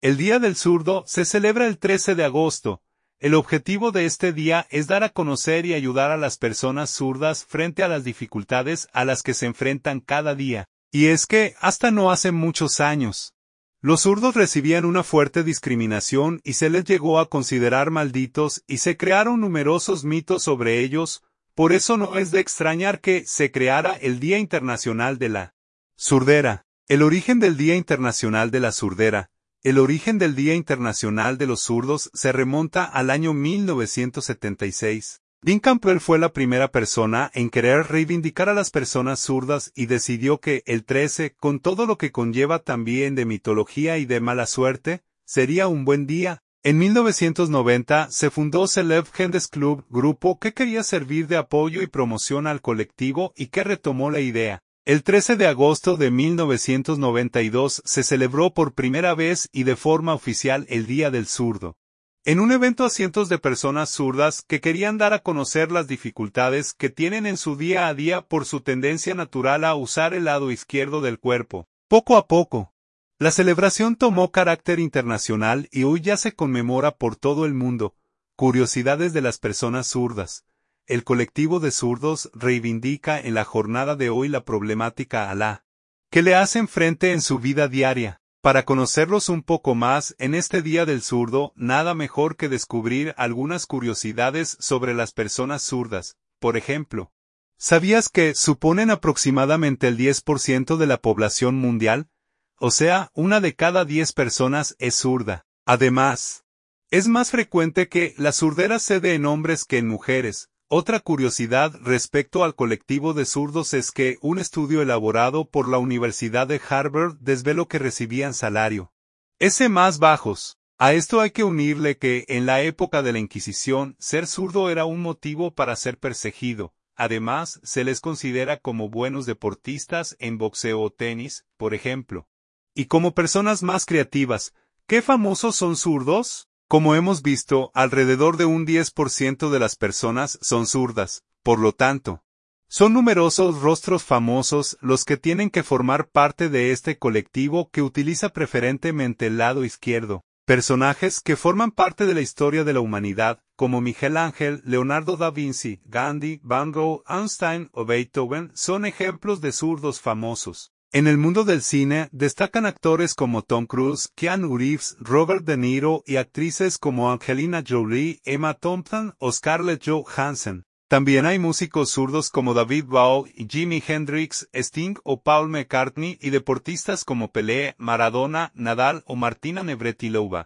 El Día del Zurdo se celebra el 13 de agosto. El objetivo de este día es dar a conocer y ayudar a las personas zurdas frente a las dificultades a las que se enfrentan cada día. Y es que, hasta no hace muchos años, los zurdos recibían una fuerte discriminación y se les llegó a considerar malditos y se crearon numerosos mitos sobre ellos. Por eso no es de extrañar que se creara el Día Internacional de la Surdera. El origen del Día Internacional de la Surdera. El origen del Día Internacional de los Zurdos se remonta al año 1976. Dean Campbell fue la primera persona en querer reivindicar a las personas zurdas y decidió que el 13, con todo lo que conlleva también de mitología y de mala suerte, sería un buen día. En 1990 se fundó Celeb Gendes Club, grupo que quería servir de apoyo y promoción al colectivo y que retomó la idea. El 13 de agosto de 1992 se celebró por primera vez y de forma oficial el Día del Zurdo. En un evento a cientos de personas zurdas que querían dar a conocer las dificultades que tienen en su día a día por su tendencia natural a usar el lado izquierdo del cuerpo. Poco a poco, la celebración tomó carácter internacional y hoy ya se conmemora por todo el mundo. Curiosidades de las personas zurdas. El colectivo de zurdos reivindica en la jornada de hoy la problemática a la que le hacen frente en su vida diaria. Para conocerlos un poco más en este Día del Zurdo, nada mejor que descubrir algunas curiosidades sobre las personas zurdas. Por ejemplo, ¿sabías que suponen aproximadamente el 10% de la población mundial? O sea, una de cada 10 personas es zurda. Además, es más frecuente que la surdera se dé en hombres que en mujeres. Otra curiosidad respecto al colectivo de zurdos es que un estudio elaborado por la Universidad de Harvard desveló que recibían salario S más bajos. A esto hay que unirle que, en la época de la Inquisición, ser zurdo era un motivo para ser perseguido. Además, se les considera como buenos deportistas en boxeo o tenis, por ejemplo. Y como personas más creativas, ¿qué famosos son zurdos? Como hemos visto, alrededor de un 10% de las personas son zurdas, por lo tanto, son numerosos rostros famosos los que tienen que formar parte de este colectivo que utiliza preferentemente el lado izquierdo. Personajes que forman parte de la historia de la humanidad, como Miguel Ángel, Leonardo da Vinci, Gandhi, Van Gogh, Einstein o Beethoven, son ejemplos de zurdos famosos. En el mundo del cine, destacan actores como Tom Cruise, Keanu Reeves, Robert De Niro y actrices como Angelina Jolie, Emma Thompson o Scarlett Johansson. También hay músicos zurdos como David Bowie, Jimi Hendrix, Sting o Paul McCartney y deportistas como Pelé, Maradona, Nadal o Martina Navratilova.